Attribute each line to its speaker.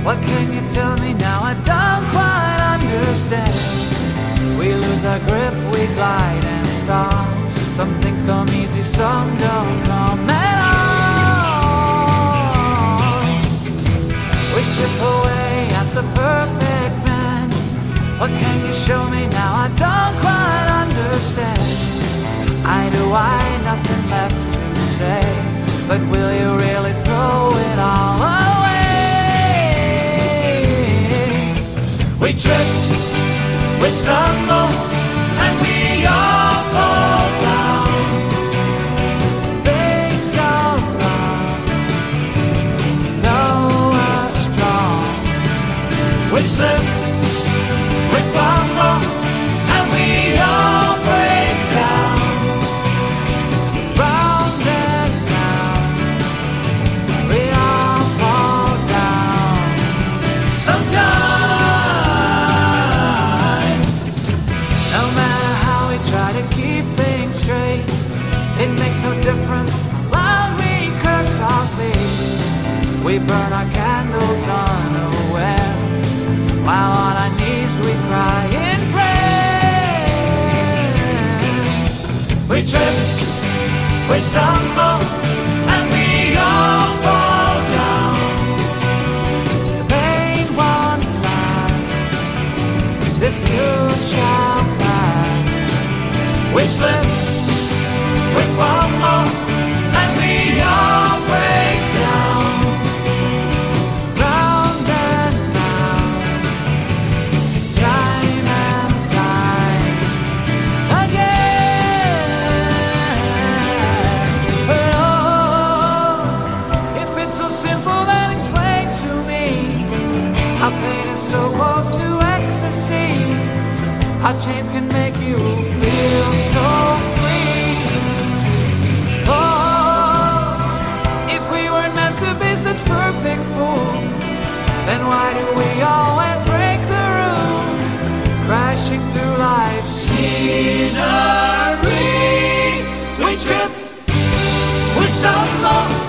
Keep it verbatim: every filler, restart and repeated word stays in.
Speaker 1: What can you tell me now? I don't quite understand. We lose our grip, we glide and stop. Some things come easy, some don't come at all. We chip away at the perfect man. What can you show me now? I don't quite understand. I do, I nothing left to say. But will you really throw it all away? We trip, we stumble, and we all fall down. Things go wrong, you know we're strong. We slip, we fumble, and we all break down. Round and round, we all fall down. Sometimes, no matter how we try to keep things straight, it makes no difference how loud we curse softly. We burn our candles unaware, while on our knees we cry in prayer. We trip, we stumble, and we all fall down. The pain won't last, this too shall pass. We slip, we fumble, and we all break down. Round and round, time and time again. But oh, if it's so simple, then explain to me how pain is so close to ecstasy. How chains can make you feel so free. Oh, if we weren't meant to be such perfect fools, then why do we always break the rules, crashing through life's scenery? We trip, we stumble,